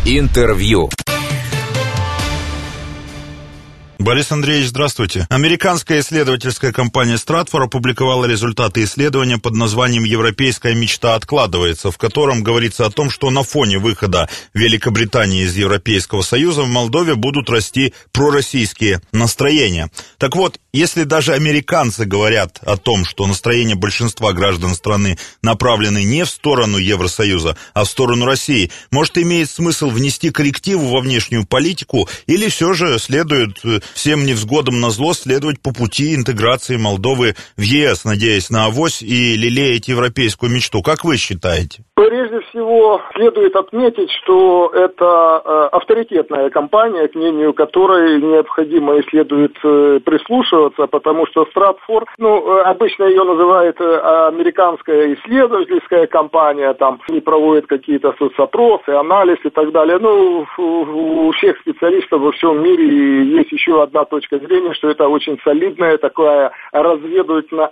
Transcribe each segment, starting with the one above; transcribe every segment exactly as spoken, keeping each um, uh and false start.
Интервью. Борис Андреевич, здравствуйте. Американская исследовательская компания Stratfor опубликовала результаты исследования под названием «Европейская мечта откладывается», в котором говорится о том, что на фоне выхода Великобритании из Европейского Союза в Молдове будут расти пророссийские настроения. Так вот, если даже американцы говорят о том, что настроения большинства граждан страны направлены не в сторону Евросоюза, а в сторону России, может, имеет смысл внести коррективу во внешнюю политику или все же следует всем невзгодам назло следовать по пути интеграции Молдовы в ЕС, надеясь на авось и лелеять европейскую мечту? Как вы считаете? Прежде всего, следует отметить, что это э, авторитетная компания, к мнению которой необходимо и следует э, прислушиваться, потому что Stratfor, ну, э, обычно ее называют э, американская исследовательская компания, там они проводят какие-то соцопросы, анализ и так далее. Ну, у всех специалистов во всем мире есть еще одна точка зрения, что это очень солидная такая разведывательно-аналитическая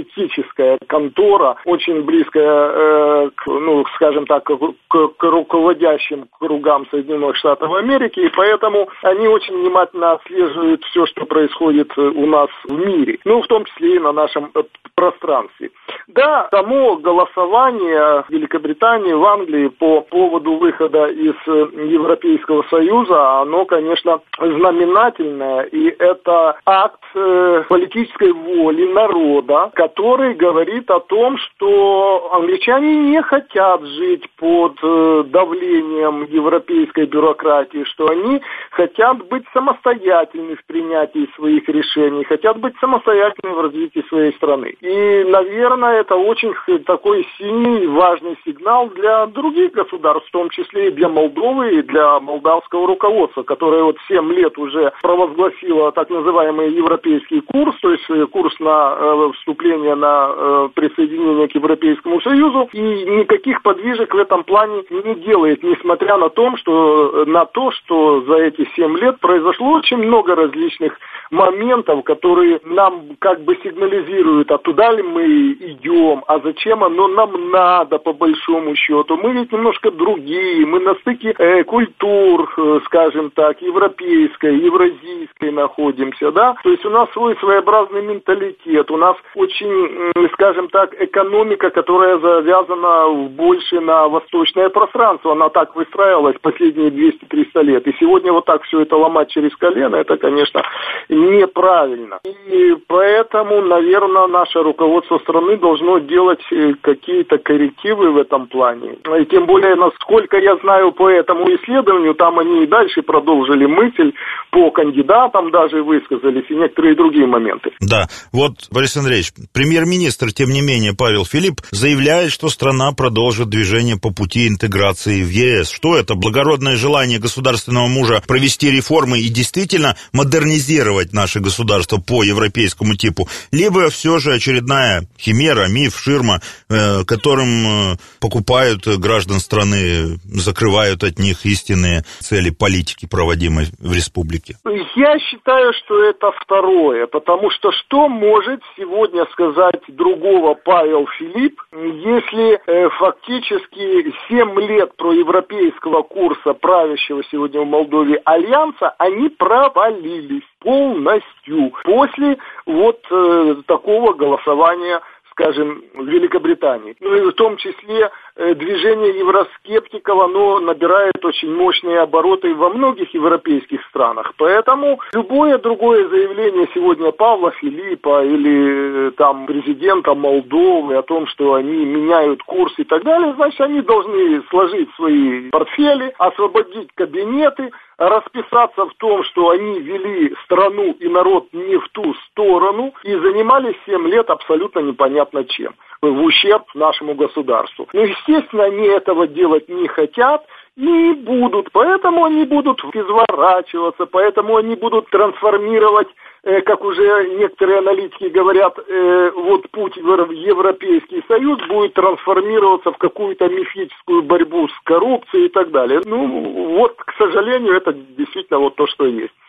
контора, очень близкая э, к, ну, скажем так, к, к руководящим кругам Соединенных Штатов Америки, и поэтому они очень внимательно отслеживают все, что происходит у нас в мире, ну, в том числе и на нашем пространстве. Да, само голосование в Великобритании, в Англии по поводу выхода из Европейского Союза, оно, конечно, знаменательное, и это акт э, политической воли народа, который говорит о том, что англичане не хотят жить под э, давлением европейской бюрократии, что они хотят быть самостоятельны в принятии своих решений, хотят быть самостоятельны в развитии своей страны. И, наверное, это очень такой сильный, важный сигнал для других государств, в том числе и для Молдовы, и для молдавского руководства, которое вот семь лет уже провозгласило так называемый европейский курс, то есть курс на э, вступление на э, присоединение к Европейскому Союзу, и никаких подвижек в этом плане не делает, несмотря на то, что, на то, что за эти семь лет произошло очень много различных моментов, которые нам как бы сигнализируют, а туда ли мы идем, а зачем оно нам надо по большому счету. Мы ведь немножко другие, мы на стыке э, культур, э, скажем так, европейской, евразийской находимся, да, то есть у нас свой своеобразный менталитет, у нас очень, э, скажем так, экономика, которая завязана больше на восточное пространство, она так выстраивалась последние двести-триста лет, и сегодня вот так все это ломать через колено, это, конечно, неправильно. И поэтому, наверное, наше руководство страны должно делать какие-то коррективы в этом плане. И тем более, насколько я знаю по этому исследованию, там они и дальше продолжили мысль, по кандидатам даже высказались, и некоторые другие моменты. Да, вот, Борис Андреевич, премьер-министр, тем не менее, Павел Филипп, заявляет, что страна продолжит движение по пути интеграции в ЕС. Что это? Благородное желание государственного мужа провести реформы и действительно модернизировать наше государство по европейскому типу? Либо все же очередная химера, миф, ширма, э, которым э, покупают граждан страны, закрывают от них истинные цели политики, проводимой в республике? Я считаю, что это второе, потому что что может сегодня сказать другого Павел Филипп, если э, фактически семь лет проевропейского курса правящего сегодня в Молдове альянса, они провалились полностью после вот э, такого голосования, скажем, в Великобритании. Ну и в том числе э, движение евроскептиков, оно набирает очень мощные обороты во многих европейских странах. Поэтому любое другое заявление сегодня Павла Филиппа или э, там президента Молдовы о том, что они меняют курс и так далее, значит, они должны сложить свои портфели, освободить кабинеты, расписаться в том, что они вели страну и народ не в ту сторону и занимались семь лет абсолютно непонятно чем, в ущерб нашему государству. Ну, естественно, они этого делать не хотят и не будут, поэтому они будут изворачиваться, поэтому они будут трансформировать, э, как уже некоторые аналитики говорят, э, вот путь в Европейский Союз будет трансформироваться в какую-то мифическую борьбу с коррупцией и так далее. Ну, вот, к сожалению, это действительно вот то, что есть.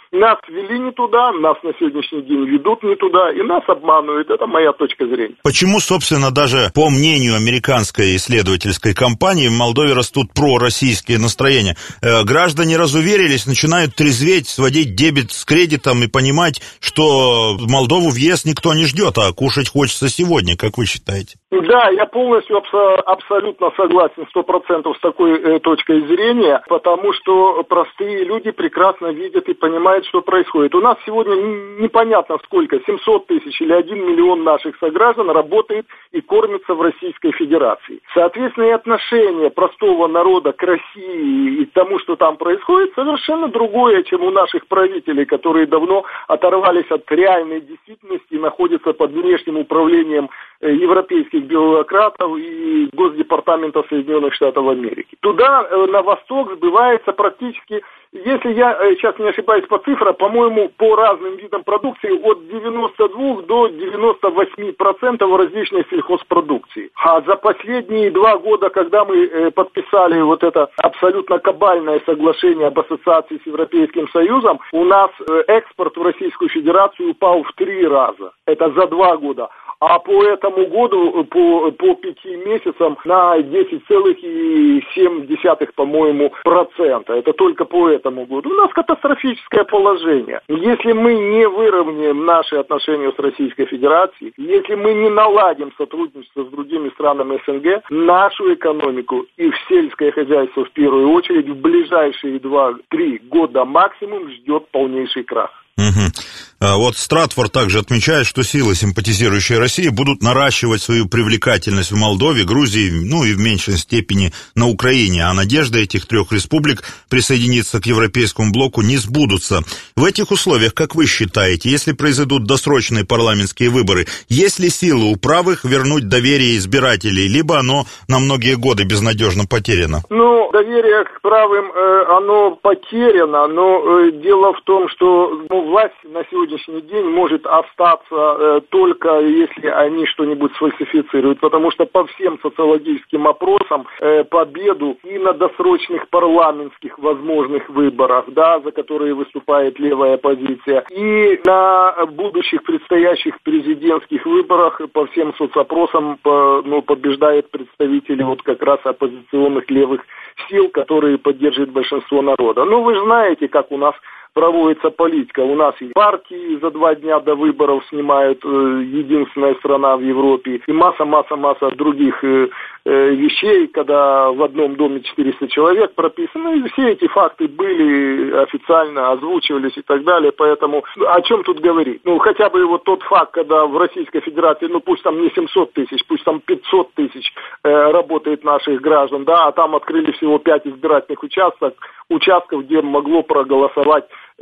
Нас вели не туда, нас на сегодняшний день ведут не туда, и нас обманывают. Это моя точка зрения. Почему, собственно, даже по мнению американской исследовательской компании в Молдове растут пророссийские настроения? Э, граждане разуверились, начинают трезветь, сводить дебет с кредитом и понимать, что в Молдову въезд никто не ждет, а кушать хочется сегодня, как вы считаете? Да, я полностью абсо- абсолютно согласен, сто процентов с такой э, точкой зрения, потому что простые люди прекрасно видят и понимают, что происходит. У нас сегодня непонятно сколько, семьсот тысяч или один миллион наших сограждан работает и кормится в Российской Федерации. Соответственно, и отношение простого народа к России и к тому, что там происходит, совершенно другое, чем у наших правителей, которые давно оторвались от реальной действительности и находятся под внешним управлением европейских бюрократов и Госдепартамента Соединенных Штатов Америки. Туда, на восток, сбывается практически, если я сейчас не ошибаюсь по цифрам, по-моему, по разным видам продукции от девяноста двух до девяноста восьми процентов различной сельхозпродукции. А за последние два года, когда мы подписали вот это абсолютно кабальное соглашение об ассоциации с Европейским Союзом, у нас экспорт в Российскую Федерацию упал в три раза. Это за два года. А по этому году, по, по пяти месяцам, на десять целых семь десятых, по-моему, процента. Это только по этому году. У нас катастрофическое положение. Если мы не выровняем наши отношения с Российской Федерацией, если мы не наладим сотрудничество с другими странами СНГ, нашу экономику и в сельское хозяйство в первую очередь в ближайшие два-три года максимум ждет полнейший крах. Угу. А вот Стратфор также отмечает, что силы, симпатизирующие России, будут наращивать свою привлекательность в Молдове, Грузии, ну и в меньшей степени на Украине, а надежды этих трех республик присоединиться к европейскому блоку не сбудутся. В этих условиях, как вы считаете, если произойдут досрочные парламентские выборы, есть ли силы у правых вернуть доверие избирателей, либо оно на многие годы безнадежно потеряно? Ну, доверие к правым, э, оно потеряно, но э, дело в том, что ну, власть на сегодняшний день может остаться э, только если они что-нибудь сфальсифицируют, потому что по всем социологическим опросам э, победу и на досрочных парламентских возможных выборах, да, за которые выступает левая оппозиция, и на будущих предстоящих президентских выборах по всем соцопросам по, ну, побеждают представители вот как раз оппозиционных левых сил, которые поддерживают большинство народа. Ну, вы же знаете, как у нас проводится политика. У нас и партии за два дня до выборов снимают, э, единственная страна в Европе, и масса-масса-масса других э, э, вещей, когда в одном доме четыреста человек прописано, и все эти факты были официально озвучивались и так далее, поэтому о чем тут говорить? Ну, хотя бы вот тот факт, когда в Российской Федерации, ну, пусть там не семьсот тысяч, пусть там пятьсот тысяч э, работает наших граждан, да, а там открыли всего пять избирательных участков, участков, где могло проголосовать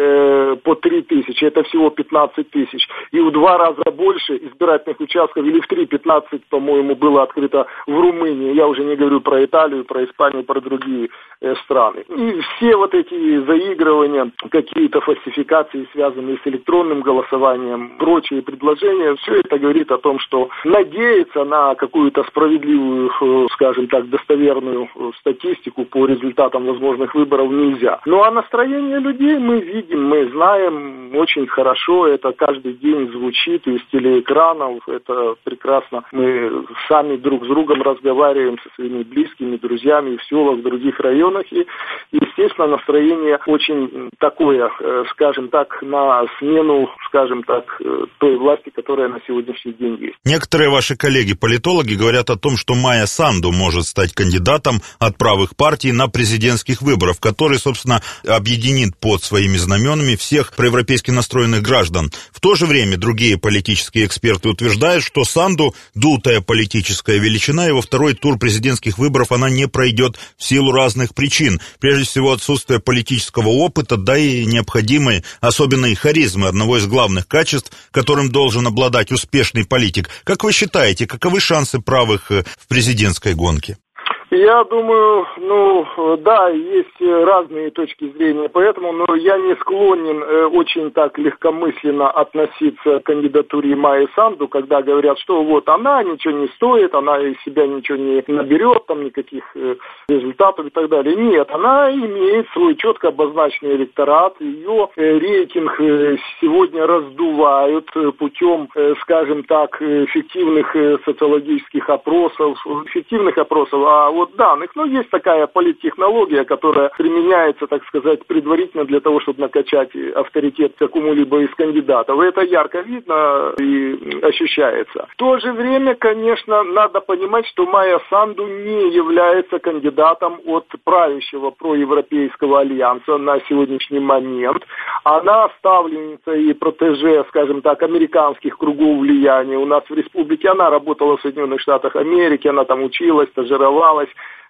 по три тысячи, это всего пятнадцать тысяч. И в два раза больше избирательных участков, или в три пятнадцать, по-моему, было открыто в Румынии. Я уже не говорю про Италию, про Испанию, про другие э, страны. И все вот эти заигрывания, какие-то фальсификации, связанные с электронным голосованием, прочие предложения, все это говорит о том, что надеяться на какую-то справедливую, скажем так, достоверную статистику по результатам возможных выборов нельзя. Ну а настроение людей мы видим, мы знаем очень хорошо, это каждый день звучит из телеэкранов, это прекрасно. Мы сами друг с другом разговариваем со своими близкими, друзьями в селах, в других районах, и, естественно, настроение очень такое, скажем так, на смену, скажем так, той власти, которая на сегодняшний день есть. Некоторые ваши коллеги-политологи говорят о том, что Майя Санду может стать кандидатом от правых партий на президентских выборах, который, собственно, объединит под своими знаменами всех проевропейски настроенных граждан. В то же время другие политические эксперты утверждают, что Санду дутая политическая величина, и во второй тур президентских выборов она не пройдет в силу разных причин. Прежде всего, отсутствие политического опыта, да и необходимой особенной харизмы, одного из главных качеств, которым должен обладать успешный политик. Как вы считаете, каковы шансы правых в президентской гонке? Я думаю, ну, да, есть разные точки зрения, поэтому, но я не склонен э, очень так легкомысленно относиться к кандидатуре Майи Санду, когда говорят, что вот она ничего не стоит, она из себя ничего не наберет, там никаких э, результатов и так далее. Нет, она имеет свой четко обозначенный электорат, ее э, рейтинг э, сегодня раздувают э, путем, э, скажем так, эффективных э, социологических опросов, эффективных опросов, а вот данных. Но есть такая политтехнология, которая применяется, так сказать, предварительно для того, чтобы накачать авторитет какому-либо из кандидатов. И это ярко видно и ощущается. В то же время, конечно, надо понимать, что Майя Санду не является кандидатом от правящего проевропейского альянса на сегодняшний момент. Она ставленница и протеже, скажем так, американских кругов влияния. У нас в республике она работала в Соединенных Штатах Америки, она там училась, стажировалась.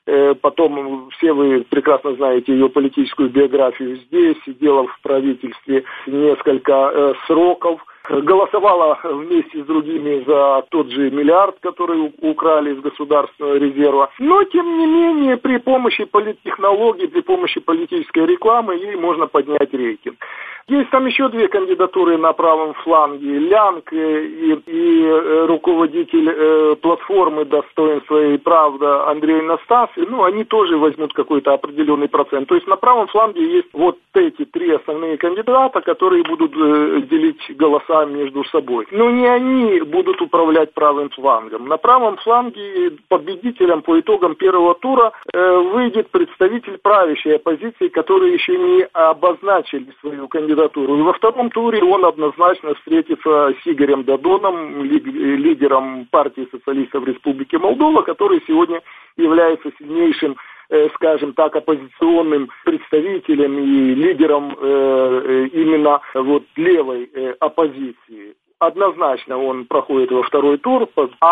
Потом все вы прекрасно знаете ее политическую биографию здесь, сидела в правительстве несколько э, сроков, голосовала вместе с другими за тот же миллиард, который украли из государственного резерва. Но, тем не менее, при помощи политтехнологий, при помощи политической рекламы ей можно поднять рейтинг. Есть там еще две кандидатуры на правом фланге. Лянг и, и руководитель э, платформы «Достоинство и правда» Андрей Настасьев, ну, они тоже возьмут какой-то определенный процент. То есть на правом фланге есть вот эти три основные кандидата, которые будут э, делить голоса между собой. Но не они будут управлять правым флангом. На правом фланге победителем по итогам первого тура э, выйдет представитель правящей оппозиции, которые еще не обозначили свою кандидатуру. И во втором туре он однозначно встретится с Игорем Додоном, лидером партии социалистов Республики Молдова, который сегодня является сильнейшим, скажем так, оппозиционным представителем и лидером э, именно вот левой э, оппозиции. Однозначно он проходит во второй тур,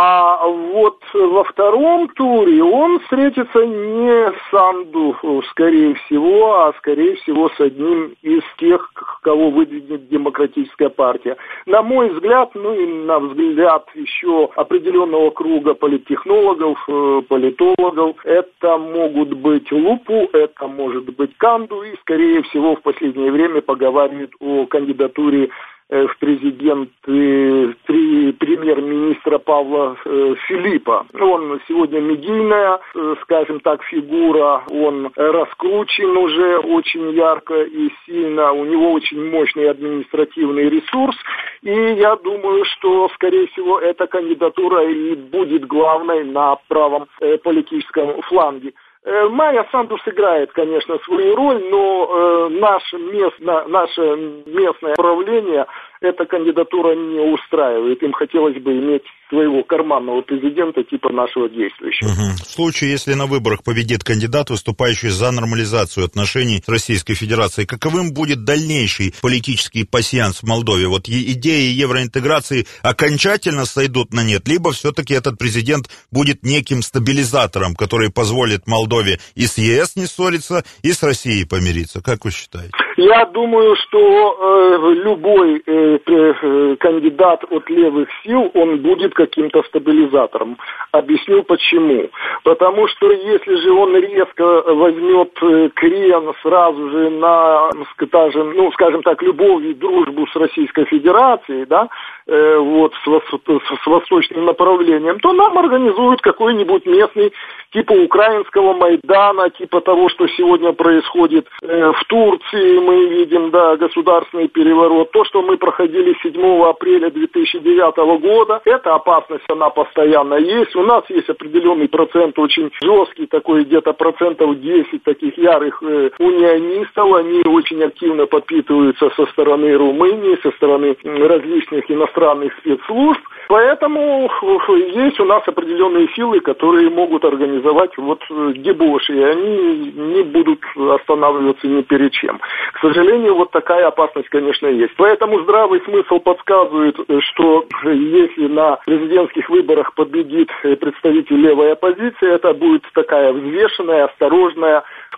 а вот во втором туре он встретится не с Санду, скорее всего, а скорее всего с одним из тех, кого выдвинет Демократическая партия. На мой взгляд, ну и на взгляд еще определенного круга политтехнологов, политологов, это могут быть Лупу, это может быть Канду, и скорее всего в последнее время поговаривают о кандидатуре в президенты премьер-министра Павла э, Филиппа. Он сегодня медийная, э, скажем так, фигура, он раскручен уже очень ярко и сильно, у него очень мощный административный ресурс, и я думаю, что, скорее всего, эта кандидатура и будет главной на правом э, политическом фланге. Майя Санду сыграет, конечно, свою роль, но э, наше, местно, наше местное правление эта кандидатура не устраивает. Им хотелось бы иметь своего карманного президента типа нашего действующего. Угу. В случае, если на выборах победит кандидат, выступающий за нормализацию отношений с Российской Федерацией, каковым будет дальнейший политический пасьянс в Молдове? Вот идеи евроинтеграции окончательно сойдут на нет, либо все-таки этот президент будет неким стабилизатором, который позволит Молдове и с ЕС не ссориться, и с Россией помириться? Как вы считаете? Я думаю, что э, любой э, э, кандидат от левых сил, он будет каким-то стабилизатором. Объясню почему. Потому что если же он резко возьмет э, крен сразу же на, скажем, ну, скажем так, любовь и дружбу с Российской Федерацией, да, э, вот с, с, с восточным направлением, то нам организуют какой-нибудь местный типа украинского Майдана, типа того, что сегодня происходит э, в Турции, мы видим, да, государственный переворот. То, что мы проходили седьмого апреля две тысячи девятого года, эта опасность, она постоянно есть. У нас есть определенный процент, очень жесткий такой, где-то процентов десять таких ярых э, унионистов. Они очень активно подпитываются со стороны Румынии, со стороны различных иностранных спецслужб. Поэтому есть у нас определенные силы, которые могут организовать вот дебоши, и они не будут останавливаться ни перед чем. К сожалению, вот такая опасность, конечно, есть. Поэтому здравый смысл подсказывает, что если на президентских выборах победит представитель левой оппозиции, это будет такая взвешенная, осторожная,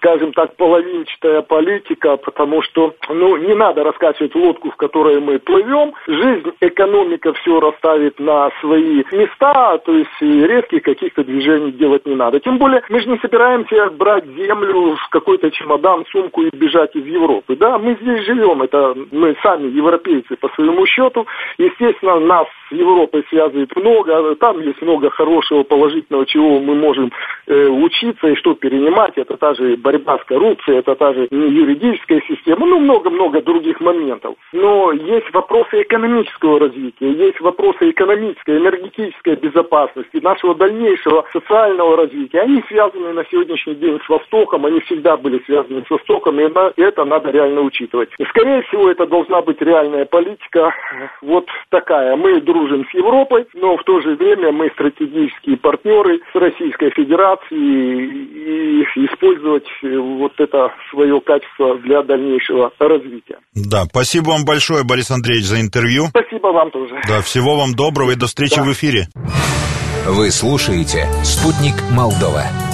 скажем так, половинчатая политика, потому что, ну, не надо раскачивать лодку, в которой мы плывем. Жизнь, экономика все расставит на свои места, то есть резких каких-то движений делать не надо. Тем более, мы же не собираемся брать землю в какой-то чемодан, сумку и бежать из Европы. Да, мы здесь живем, это мы сами европейцы по своему счету. Естественно, нас с Европой связывает много, там есть много хорошего, положительного, чего мы можем э, учиться и что перенимать. Это та же борьба с коррупцией, это та же юридическая система, ну, много-много других моментов. Но есть вопросы экономического развития, есть вопросы экономической, энергетической безопасности, нашего дальнейшего социального развития. Они связаны на сегодняшний день с Востоком, они всегда были связаны с Востоком, и это надо реально учитывать. Скорее всего, это должна быть реальная политика, вот такая. Мы дружим с Европой, но в то же время мы стратегические партнеры с Российской Федерацией, и использовать вот это свое качество для дальнейшего развития. Да, спасибо вам большое, Борис Андреевич, за интервью. Спасибо вам тоже. Да, всего вам доброго и до встречи да. в эфире. Вы слушаете «Спутник Молдова».